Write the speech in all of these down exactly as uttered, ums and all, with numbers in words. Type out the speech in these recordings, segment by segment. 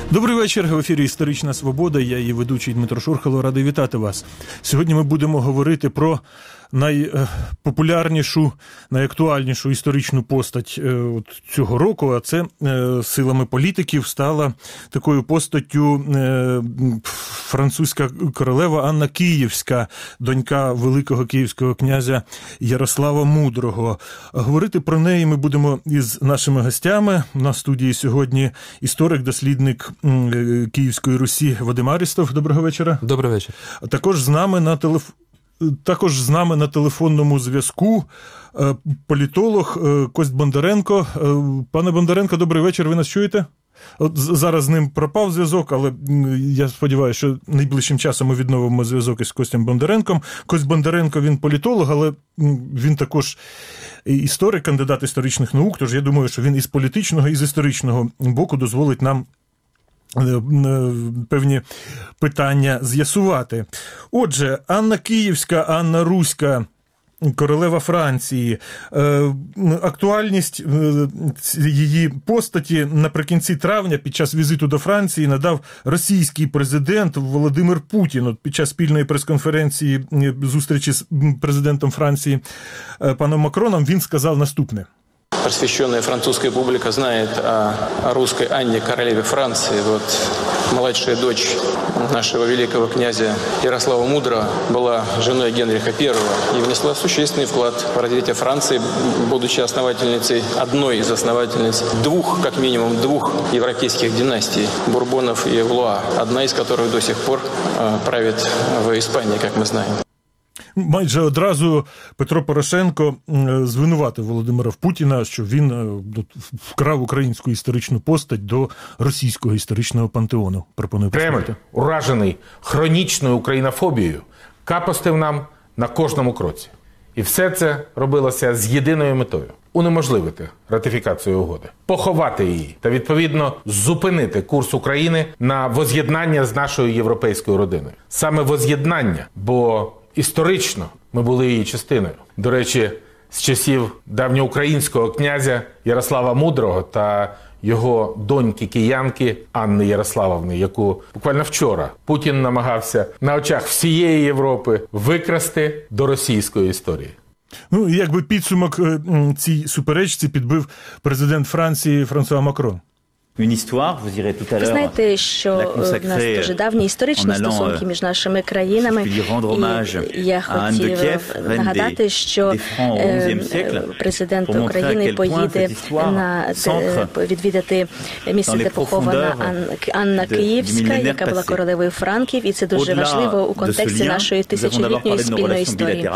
Добрий вечір. В ефірі «Історична свобода». Я її ведучий Дмитро Шурхало. Радий вітати вас. Сьогодні ми будемо говорити про найпопулярнішу, найактуальнішу історичну постать от цього року, а це силами політиків стала такою постаттю французька королева Анна Київська, донька великого київського князя Ярослава Мудрого. Говорити про неї ми будемо із нашими гостями. На студії сьогодні історик-дослідник Київської Русі Вадим Арістов. Доброго вечора. Добрий вечір. Також з нами на телефоні Також з нами на телефонному зв'язку політолог Кость Бондаренко. Пане Бондаренко, добрий вечір, ви нас чуєте? От зараз з ним пропав зв'язок, але я сподіваюся, що найближчим часом ми відновимо зв'язок із Костем Бондаренком. Кость Бондаренко, він політолог, але він також історик, кандидат історичних наук, тож я думаю, що він із політичного, і з історичного боку дозволить нам певні питання з'ясувати. Отже, Анна Київська, Анна Руська, королева Франції. Актуальність її постаті наприкінці травня під час візиту до Франції надав російський президент Володимир Путін. От під час спільної прес-конференції зустрічі з президентом Франції паном Макроном він сказав наступне. Просвещенная французская публика знает о, о русской Анне, королеве Франции. Вот младшая дочь нашего великого князя Ярослава Мудрого была женой Генриха Первого и внесла существенный вклад в развитие Франции, будучи основательницей, одной из основательниц двух, как минимум, двух европейских династий – Бурбонов и Валуа, одна из которых до сих пор э, правит в Испании, как мы знаем. Майже одразу Петро Порошенко звинуватив Володимира Путіна, що він вкрав українську історичну постать до російського історичного пантеону. Пропоную Кремль, уражений хронічною українофобією, капостив нам на кожному кроці. І все це робилося з єдиною метою – унеможливити ратифікацію угоди, поховати її та, відповідно, зупинити курс України на воз'єднання з нашою європейською родиною. Саме воз'єднання, бо історично ми були її частиною. До речі, з часів давньоукраїнського князя Ярослава Мудрого та його доньки-киянки Анни Ярославовни, яку буквально вчора Путін намагався на очах всієї Європи викрасти до російської історії. Ну, якби підсумок цій суперечці підбив президент Франції Франсуа Макрон. Ви знаєте, що в нас дуже давні історичні стосунки між нашими країнами, і я хотів нагадати, що президент України поїде на відвідати місце, де похована Анна Київська, яка була королевою Франків, і це дуже важливо у контексті нашої тисячолітньої спільної історії.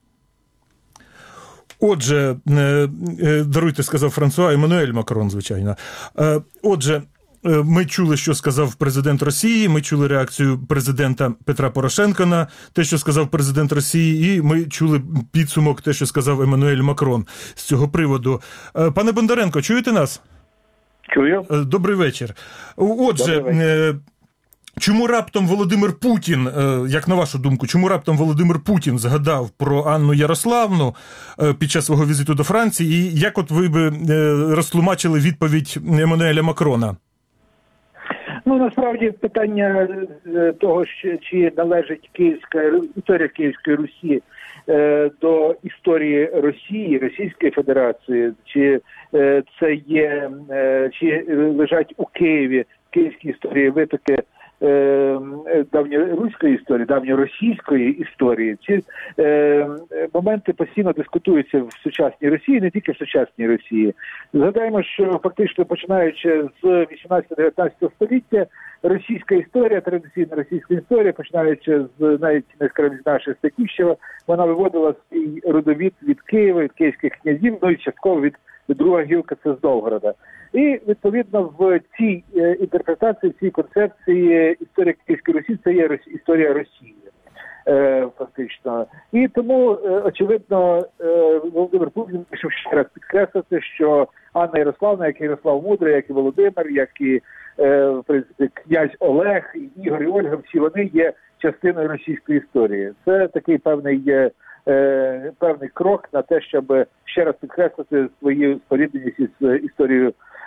Отже, даруйте, сказав Франсуа, Еммануель Макрон, звичайно. Отже, ми чули, що сказав президент Росії, ми чули реакцію президента Петра Порошенка на те, що сказав президент Росії, і ми чули підсумок, те, що сказав Еммануель Макрон з цього приводу. Пане Бондаренко, чуєте нас? Чую. Добрий вечір. Отже, Добрий вечір. Чому раптом Володимир Путін, як на вашу думку, чому раптом Володимир Путін згадав про Анну Ярославну під час свого візиту до Франції, і як от ви би розтлумачили відповідь Еммануеля Макрона? Ну, насправді, питання того, чи належить Київська, історія Київської Русі до історії Росії, Російської Федерації, чи це є, чи лежать у Києві в київській історії витоки давньоруської історії, давньоросійської історії. Ці е, моменти постійно дискутуються в сучасній Росії, не тільки в сучасній Росії. Згадаємо, що фактично починаючи з вісімнадцятого-дев'ятнадцятого століття, російська історія, традиційна російська історія, починаючи з навіть з нашої Статіщева, вона виводила свій родовід від Києва, від київських князів, ну і частково від друга гілка – це з Новгорода. І, відповідно, в цій е, інтерпретації, в цій концепції історія Київської Русі – це є Росі, історія Росії, е, фактично. І тому, е, очевидно, е, Володимир Путін вирішив ще раз підкреслити, що Анна Ярославна, як і Ярослав Мудрий, як і Володимир, як і, е, в принципі, князь Олег, і Ігор і Ольга, всі вони є частиною російської історії. Це такий певний є певний крок на те, щоб ще раз підкреслити свою спорідненість із історією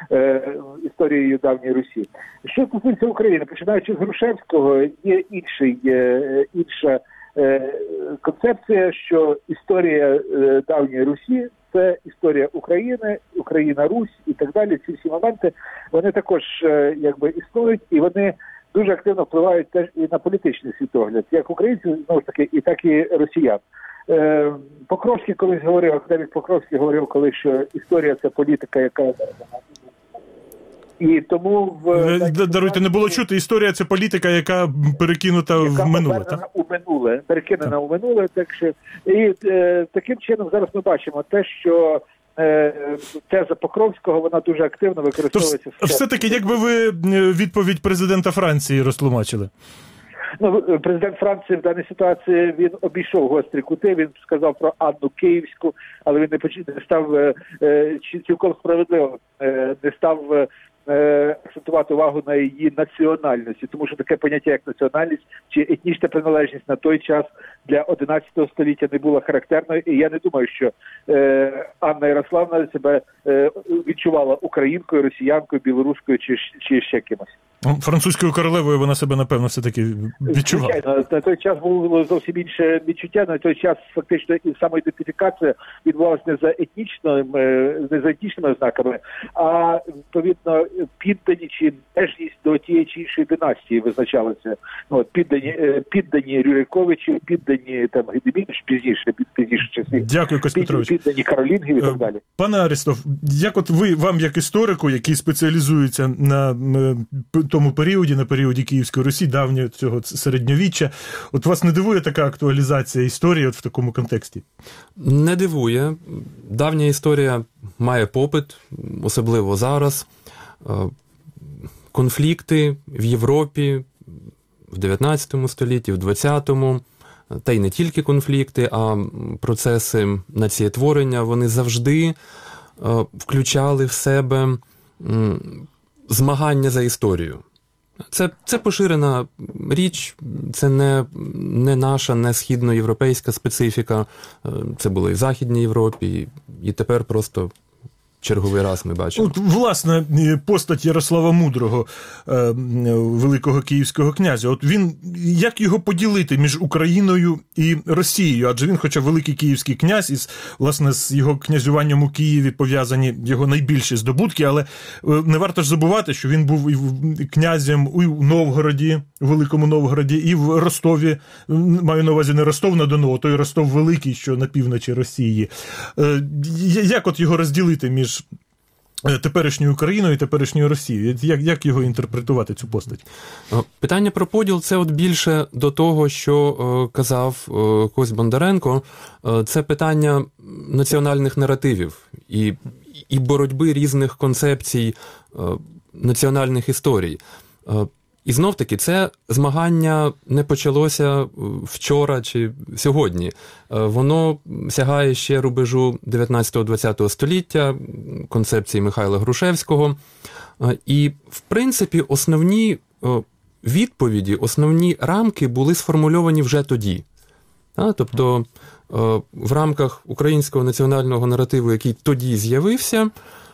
історією давньої Русі. Що стосується України, починаючи з Грушевського, є інший, інша концепція, що історія давньої Русі – це історія України, Україна-Русь і так далі. Ці всі моменти, вони також якби існують, і вони дуже активно впливають теж і на політичний світогляд, як українців, знову ж таки, і так і росіян. Покровський колись говорив, академік Покровський говорив колись, що історія – це політика, яка... І тому в... Даруйте, не було чути, історія – це політика, яка перекинута яка в минуле, так? у минуле, перекинена так. у минуле. Так що... І е, таким чином зараз ми бачимо те, що е, теза Покровського, вона дуже активно використовується. То, все-таки, як би ви відповідь президента Франції розтлумачили? Ну, президент Франції в даній ситуації, він обійшов гострі кути, він сказав про Анну Київську, але він не, не став, е, цілком справедливо, е, не став е, акцентувати увагу на її національності, тому що таке поняття, як національність чи етнічна приналежність на той час для одинадцятого століття не було характерною, і я не думаю, що е, Анна Ярославна себе е, відчувала українкою, росіянкою, білоруською чи, чи ще кимось. Французькою королевою вона себе, напевно, все-таки відчувала. Звичайно, на той час було зовсім інше відчуття, на той час фактично і самоідентифікація відбувалася не за етнічними, не за етнічними ознаками, а, відповідно, піддані чи належність до тієї чи іншої династії визначалися. От, піддані, піддані Рюриковичі, піддані там Гедемінович, пізніше, пізніше часи. Дякую, Кость Петрович. Піддані Каролінгів і так далі. Пане Арістов, як от ви, вам як історику, який спеціалізується на тому періоді, на періоді Київської Русі, давнього цього середньовіччя, от вас не дивує така актуалізація історії от в такому контексті? Не дивує. Давня історія має попит, особливо зараз. Конфлікти в Європі в дев'ятнадцятому столітті, в двадцятому, та й не тільки конфлікти, а процеси націєтворення, вони завжди включали в себе змагання за історію. Це, це поширена річ, це не, не наша, не східноєвропейська специфіка. Це було і в Західній Європі, і, і тепер просто черговий раз ми бачимо. От, власне, постать Ярослава Мудрого, великого київського князя, от він, як його поділити між Україною і Росією? Адже він, хоча великий київський князь, і, власне, з його князюванням у Києві пов'язані його найбільші здобутки, але не варто ж забувати, що він був і князем і в Новгороді, в Великому Новгороді, і в Ростові, маю на увазі не Ростов-на-Дону, а той Ростов Великий, що на півночі Росії. Як от його розділити між теперішньою Україною і теперішньою Росією? Як, як його інтерпретувати, цю постать? Питання про поділ – це от більше до того, що е, казав е, Кость Бондаренко. Е, це питання національних наративів і, і боротьби різних концепцій е, національних історій. Е, І знов-таки, це змагання не почалося вчора чи сьогодні. Воно сягає ще рубежу дев'ятнадцятого-двадцятого століття, концепції Михайла Грушевського. І, в принципі, основні відповіді, основні рамки були сформульовані вже тоді. Тобто, в рамках українського національного наративу, який тоді з'явився,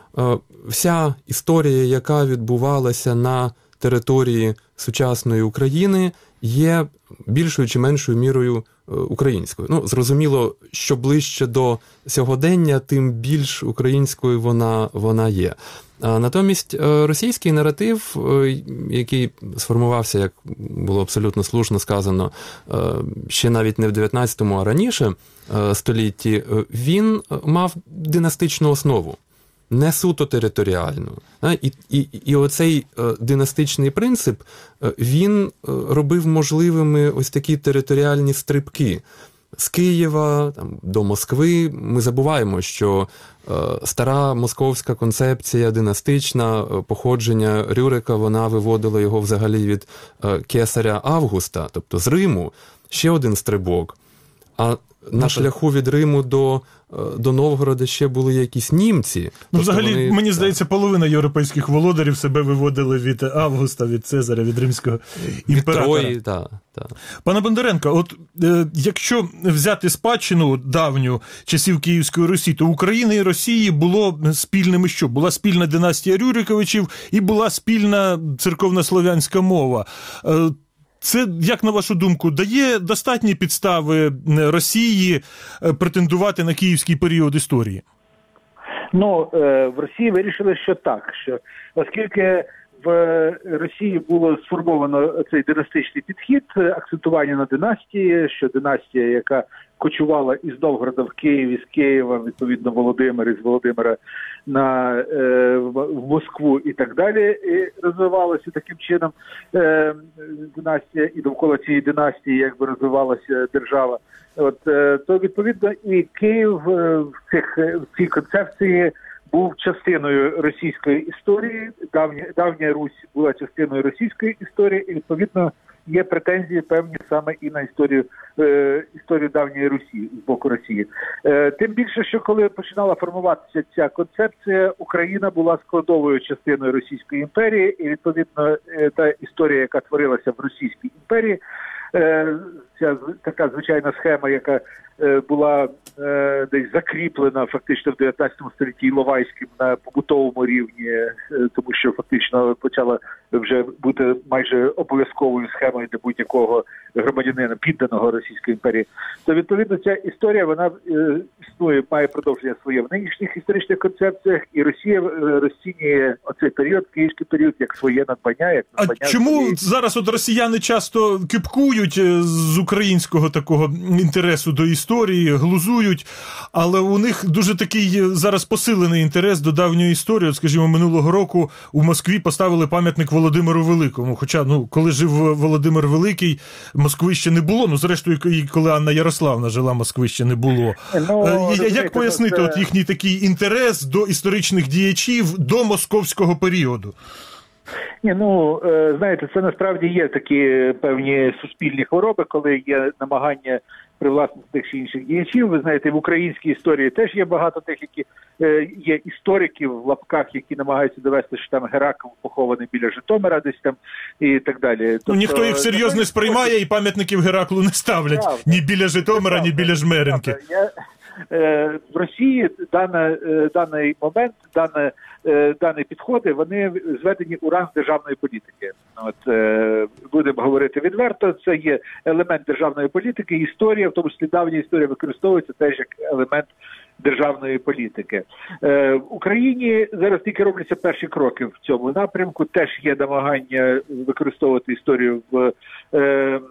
вся історія, яка відбувалася на території сучасної України, є більшою чи меншою мірою українською. Ну, зрозуміло, що ближче до сьогодення, тим більш українською вона, вона є. А натомість російський наратив, який сформувався, як було абсолютно слушно сказано, ще навіть не в дев'ятнадцятому, а раніше столітті, він мав династичну основу. Не суто територіальну. І, і, і оцей династичний принцип, він робив можливими ось такі територіальні стрибки. З Києва там, до Москви ми забуваємо, що стара московська концепція династична, походження Рюрика, вона виводила його взагалі від кесаря Августа, тобто з Риму. Ще один стрибок. А на шляху від Риму до, до Новгорода ще були якісь німці. Ну, тобто взагалі, вони, мені здається, половина європейських володарів себе виводили від Августа, від Цезаря, від римського імператора. Від Трої, так. Та. Пане Бондаренко, от е, якщо взяти спадщину давню часів Київської Русі, то України і Росії було спільними що? Була спільна династія Рюриковичів і була спільна церковно-слов'янська мова. Е, Це, як на вашу думку, дає достатні підстави Росії претендувати на київський період історії? Ну, в Росії вирішили, що так, що оскільки в Росії було сформовано цей династичний підхід, акцентування на династії, що династія, яка кочувала із Новгорода в Київ, із Києва, відповідно, Володимир, із Володимира на, е, в Москву і так далі, і розвивалася таким чином е, династія, і довкола цієї династії якби розвивалася держава. От, е, то, відповідно, і Київ е, в, цих, в цій концепції був частиною російської історії, давня, давня Русь була частиною російської історії, і, відповідно, є претензії певні саме і на історію, е, історію давньої Русі з боку Росії. Е, тим більше, що коли починала формуватися ця концепція, Україна була складовою частиною Російської імперії, і, відповідно, е, та історія, яка творилася в Російській імперії, е, ця така звичайна схема, яка е, була е, десь закріплена фактично в дев'ятнадцятому столітті Іловайським на побутовому рівні, е, тому що фактично почала вже бути майже обов'язковою схемою для будь-якого громадянина, підданого Російської імперії, то, відповідно, ця історія, вона е, існує, має продовження своє в нинішніх історичних концепціях, і Росія е, розцінює оцей період, київський період, як своє надбання. Як надбання а чому своєї... зараз от росіяни часто кипкують з українського такого інтересу до історії, глузують, але у них дуже такий зараз посилений інтерес до давньої історії. От, скажімо, минулого року у Москві поставили пам'ятник Володимиру Великому. Хоча, ну, коли жив Володимир Великий, Москви ще не було. Ну, зрештою, і коли Анна Ярославна жила, Москви ще не було. Ну, як пояснити це... от їхній такий інтерес до історичних діячів до московського періоду? Ні, ну, знаєте, це насправді є такі певні суспільні хвороби, коли є намагання привласнити тих чи інших діячів. Ви знаєте, в українській історії теж є багато тих, які е, є істориків в лапках, які намагаються довести, що там Геракл похований біля Житомира десь там і так далі. Тобто, ну, ніхто їх всерйоз не сприймає і пам'ятників Гераклу не ставлять. Правда. Ні біля Житомира, ні біля Жмеринки. Я, е, в Росії дана, е, даний момент, дана дані підходи, вони зведені у ранг державної політики. От, е, будемо говорити відверто, це є елемент державної політики, історія, в тому числі давня історія використовується теж як елемент державної політики. Е, в Україні зараз тільки робляться перші кроки в цьому напрямку, теж є намагання використовувати історію в е,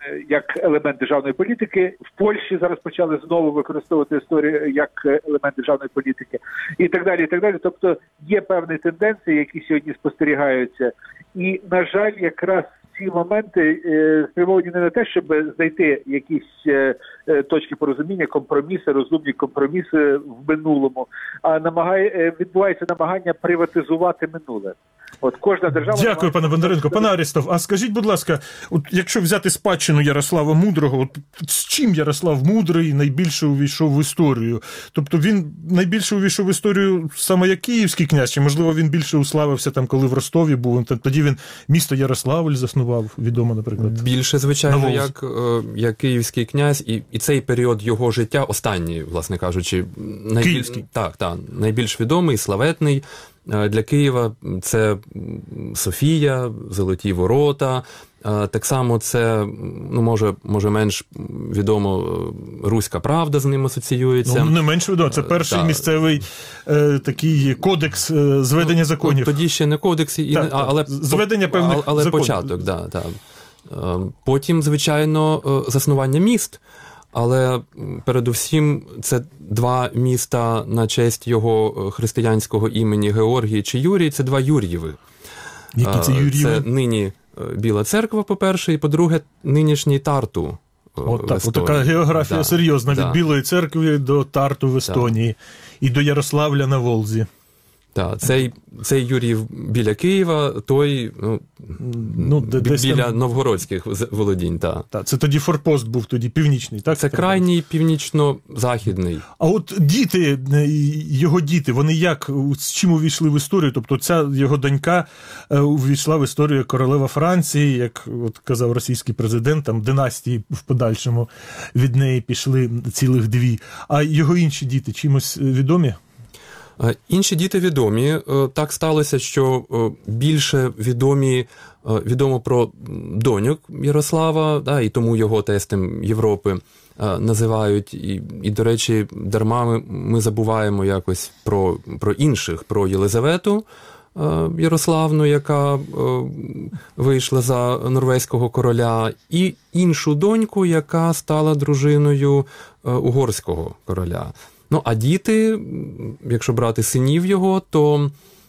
як елемент державної політики. В Польщі зараз почали знову використовувати історію як елемент державної політики і так далі, і так далі. Тобто є певні тенденції, які сьогодні спостерігаються. І, на жаль, якраз ці моменти е, спрямовані не на те, щоб знайти якісь е, точки порозуміння, компроміси, розумні компроміси в минулому, а намагає, е, відбувається намагання приватизувати минуле. От кожна держава... Дякую, пане Бондаренко. Пане Арістов, а скажіть, будь ласка, от якщо взяти спадщину Ярослава Мудрого, от з чим Ярослав Мудрий найбільше увійшов в історію? Тобто він найбільше увійшов в історію саме як київський князь, чи, можливо, він більше уславився там, коли в Ростові був, тоді він місто Ярославль заснував, відомо, наприклад? Більше, звичайно, як, як київський князь, і, і цей період його життя, останній, власне кажучи, найбільш, так, так, найбільш відомий, славетний. Для Києва це Софія, Золоті Ворота, так само це, ну, може, може менш відомо, Руська Правда з ним асоціюється. Ну, не менш відомо, це перший так. місцевий е, такий кодекс е, зведення ну, законів. Тоді ще не кодекс, і, так, але, зведення певних але, але законів. початок, да, да. Потім, звичайно, заснування міст. Але передусім це два міста на честь його християнського імені Георгій чи Юрій, це два Юр'єви. Які це Юр'єви? Це нині Біла Церква, по-перше, і по-друге, нинішній Тарту. От так, от така географія да, серйозна, да. Від Білої Церкви до Тарту в Естонії да. І до Ярославля на Волзі. Так, цей, цей Юрій біля Києва, той ну, ну, бі, біля там... новгородських володінь. Та. Та, це тоді форпост був, тоді північний, так? Це крайній північно-західний. А от діти, його діти, вони як, з чим увійшли в історію? Тобто ця його донька увійшла в історію як королева Франції, як от казав російський президент, там династії в подальшому від неї пішли цілих дві. А його інші діти чимось відомі? Інші діти відомі. Так сталося, що більше відомі, відомо про доньок Ярослава, да, і тому його тестем Європи називають. І, і до речі, дарма ми, ми забуваємо якось про, про інших, про Єлизавету Ярославну, яка вийшла за норвезького короля, і іншу доньку, яка стала дружиною угорського короля. Ну, а діти, якщо брати синів його, то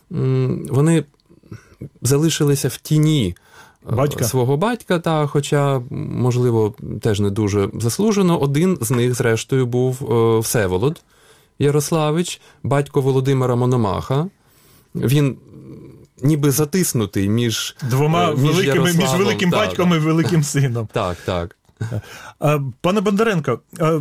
вони залишилися в тіні батька. свого батька, та, хоча, можливо, теж не дуже заслужено. Один з них, зрештою, був Всеволод Ярославич, батько Володимира Мономаха. Він ніби затиснутий між двома між великими, між великим та, батьком та, і великим сином. Так, так. Пане Бондаренко,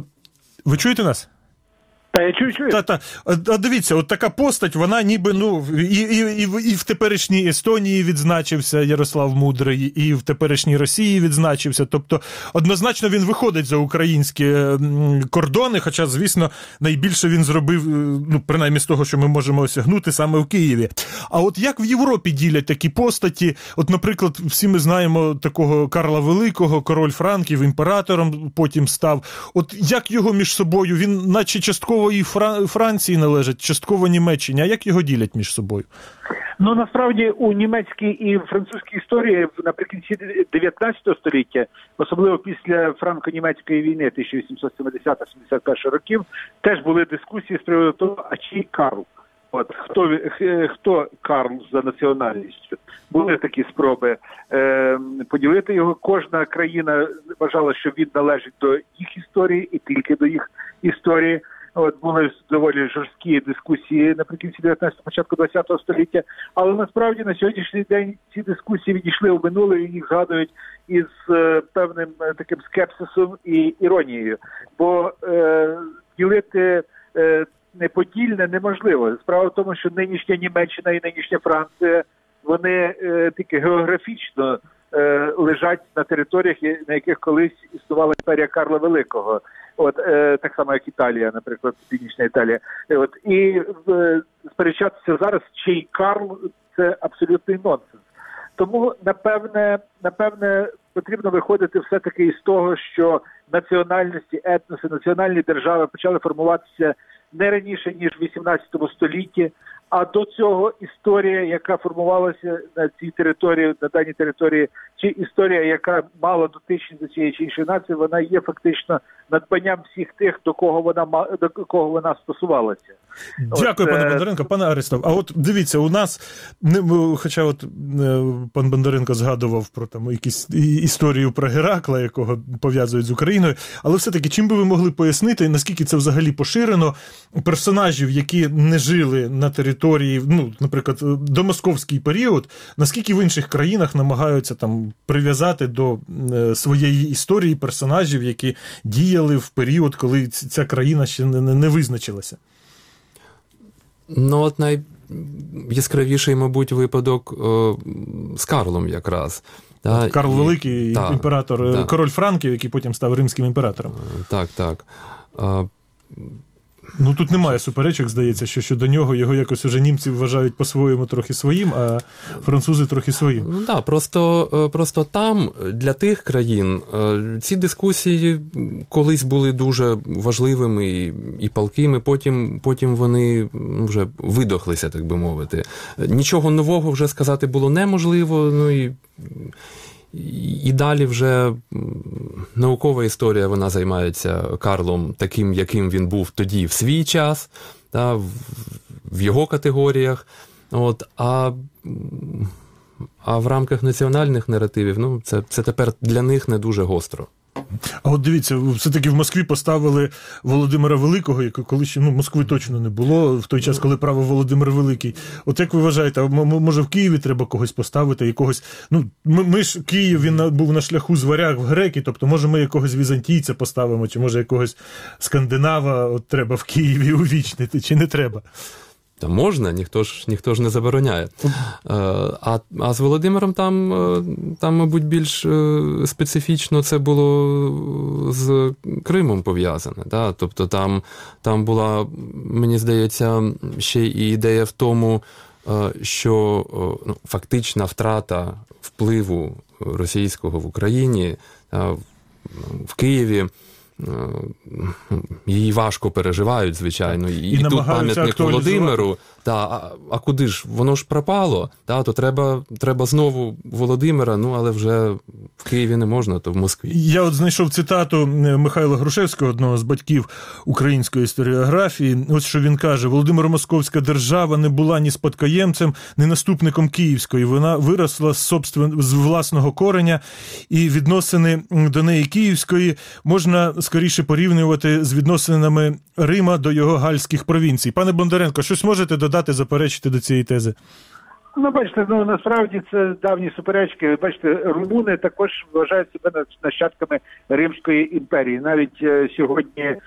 ви чуєте нас? Та, я чую, чую. Та, та. А дивіться, от така постать, вона ніби, ну, і, і, і, і в теперішній Естонії відзначився Ярослав Мудрий, і в теперішній Росії відзначився. Тобто, однозначно він виходить за українські кордони, хоча, звісно, найбільше він зробив, ну, принаймні з того, що ми можемо осягнути, саме в Києві. А от як в Європі ділять такі постаті? От, наприклад, всі ми знаємо такого Карла Великого, король Франків, імператором потім став. От як його між собою? Він наче частково і Франції належить, частково Німеччині. А як його ділять між собою? Ну, насправді, у німецькій і французькій історії наприкінці дев'ятнадцятого століття, особливо після франко-німецької війни тисяча вісімсот сімдесятого - сімдесят першого років, теж були дискусії з приводу того, а чий Карл? От, хто, хто Карл за національністю? Були такі спроби е, поділити його. Кожна країна вважала, що він належить до їх історії і тільки до їх історії. От, були доволі жорсткі дискусії наприкінці дев'ятнадцятого, початку двадцятого століття, але насправді на сьогоднішній день ці дискусії відійшли у минуле, і їх згадують із е, певним е, таким скепсисом і іронією. Бо е, ділити е, неподільне неможливо. Справа в тому, що нинішня Німеччина і нинішня Франція, вони е, тільки географічно е, лежать на територіях, на яких колись існувала імперія Карла Великого. От, е, так само, як Італія, наприклад, Північна Італія. От, і е, сперечатися зараз, чий Карл, це абсолютний нонсенс. Тому, напевне, напевне, потрібно виходити все-таки із того, що національності, етноси, національні держави почали формуватися не раніше, ніж в вісімнадцятому столітті, а до цього історія, яка формувалася на цій території, на даній території, чи історія, яка мала дотичність до цієї чи іншої нації, вона є фактично надбанням всіх тих, до кого вона до кого вона стосувалася. Дякую, от, пане Бондаренко. Пане Аристов, а от дивіться, у нас, хоча от пан Бондаренко згадував про там якісь історію про Геракла, якого пов'язують з Україною, але все-таки чим би ви могли пояснити, наскільки це взагалі поширено, персонажів, які не жили на території, ну, наприклад, домосковський період, наскільки в інших країнах намагаються там прив'язати до своєї історії персонажів, які діяли в період, коли ця країна ще не, не визначилася? Ну, от найяскравіший, мабуть, випадок о, з Карлом якраз. Та, Карл і, Великий, та, імператор, та. король Франків, який потім став римським імператором. Так, так. А, Ну, тут немає суперечок, здається, що щодо нього його якось уже німці вважають по-своєму трохи своїм, а французи трохи своїм. Ну, так, просто, просто там, для тих країн, ці дискусії колись були дуже важливими і, і палкими, потім, потім вони вже видохлися, так би мовити. Нічого нового вже сказати було неможливо, ну і... І далі вже наукова історія, вона займається Карлом таким, яким він був тоді в свій час, та, в його категоріях. От, а, а в рамках національних наративів, ну, це, це тепер для них не дуже гостро. А от дивіться, все-таки в Москві поставили Володимира Великого, якого коли ще, ну, Москви точно не було в той час, коли правив Володимир Великий. От як ви вважаєте, може в Києві треба когось поставити, якогось, ну, ми, ми ж, Київ, він був на шляху з варяг в греки, тобто, може, ми якогось візантійця поставимо, чи може якогось скандинава от треба в Києві увічнити, чи не треба? Та можна, ніхто ж, ніхто ж не забороняє. А, а з Володимиром там, там, мабуть, більш специфічно це було з Кримом пов'язане. Да? Тобто там, там була, мені здається, ще і ідея в тому, що ну, фактична втрата впливу російського в Україні, в Києві, її важко переживають, звичайно. І, і тут пам'ятник Володимиру. Та, а, а куди ж? Воно ж пропало. Та, то треба, треба знову Володимира, ну, але вже в Києві не можна, то в Москві. Я от знайшов цитату Михайла Грушевського, одного з батьків української історіографії. Ось що він каже: «Володимиро-Московська держава не була ні спадкоємцем, ні наступником Київської. Вона виросла з, собствен... з власного кореня, і відносини до неї Київської можна скоріше порівнювати з відносинами Рима до його гальських провінцій». Пане Бондаренко, щось можете додати, заперечити до цієї тези? Ну, бачите, ну, насправді це давні суперечки. Бачите, румуни також вважають себе нащадками Римської імперії. Навіть е, сьогодні е,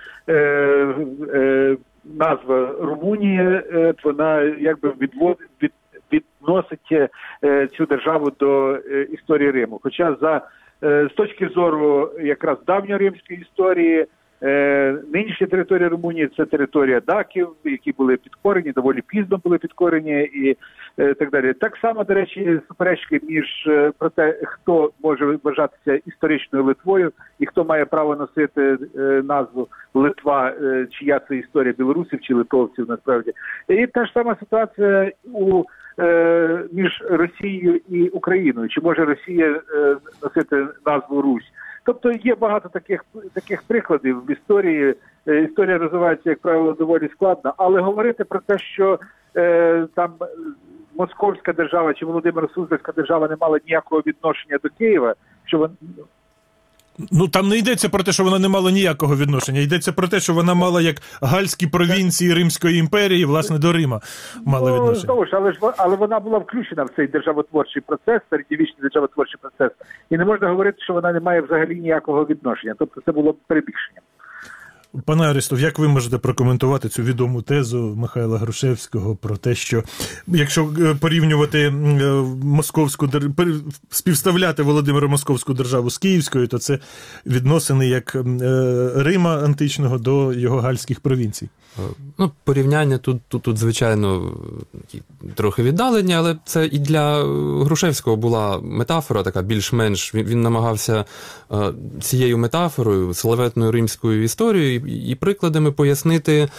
е, назва Румунії, е, вона якби відвод, від, відносить е, цю державу до е, історії Риму. Хоча за е, з точки зору якраз давньоримської історії, Е, нинішня територія Румунії – це територія даків, які були підкорені, доволі пізно були підкорені і е, так далі. Так само, до речі, суперечки між е, про те, хто може вважатися історичною Литвою і хто має право носити е, назву Литва, е, чия це історія білорусів чи литовців насправді. І та ж сама ситуація у е, між Росією і Україною. Чи може Росія е, носити назву Русь? Тобто є багато таких таких прикладів в історії. Історія розвивається, як правило, доволі складно. Але говорити про те, що е, там Московська держава чи Володимиро-Суздальська держава не мала ніякого відношення до Києва, що вона... Ну, там не йдеться про те, що вона не мала ніякого відношення. Йдеться про те, що вона мала, як гальські провінції Римської імперії, власне, до Рима мала відношення. Ну, знову ж, але, ж, але вона була включена в цей державотворчий процес, середньовічний державотворчий процес. І не можна говорити, що вона не має взагалі ніякого відношення. Тобто це було перебільшення. Пане Арістов, як ви можете прокоментувати цю відому тезу Михайла Грушевського про те, що якщо порівнювати московську співставляти Володимиро-Московську державу з Київською, то це відносини як Рима античного до його гальських провінцій? Ну, порівняння тут, тут, тут, звичайно, трохи віддалені, але це і для Грушевського була метафора така більш-менш. Він, він намагався цією метафорою, славетною римською історією і прикладами пояснити,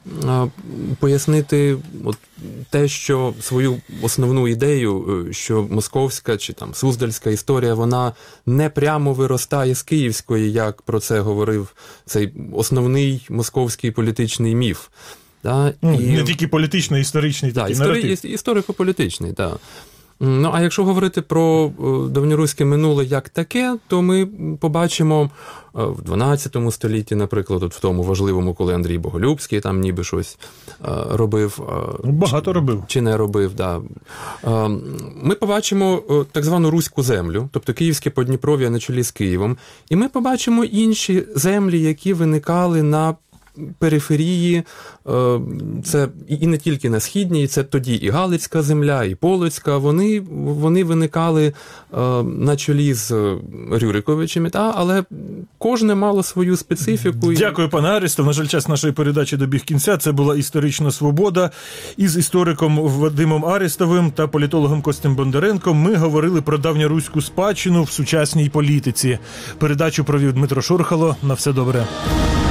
пояснити от те, що свою основну ідею, що московська чи там суздальська історія, вона не прямо виростає з київської, як про це говорив цей основний московський політичний міф. Да? Ну, і... Не тільки політичний, історичний да, такий історі... наратив. Історико-політичний, так. Да. Ну, а якщо говорити про давньоруське минуле як таке, то ми побачимо в дванадцятому столітті, наприклад, от в тому важливому, коли Андрій Боголюбський там ніби щось робив. Багато чи, робив. Чи не робив, да. Ми побачимо так звану Руську землю, тобто Київське Подніпров'я на чолі з Києвом, і ми побачимо інші землі, які виникали на периферії, це і не тільки на Східній, це тоді і Галицька земля, і Полоцька, вони, вони виникали на чолі з Рюриковичами, та, але кожне мало свою специфіку. Дякую, пане Арістов. На жаль, час нашої передачі добіг кінця. Це була «Історична свобода». Із істориком Вадимом Арістовим та політологом Костем Бондаренком ми говорили про давньоруську спадщину в сучасній політиці. Передачу провів Дмитро Шурхало. На все добре.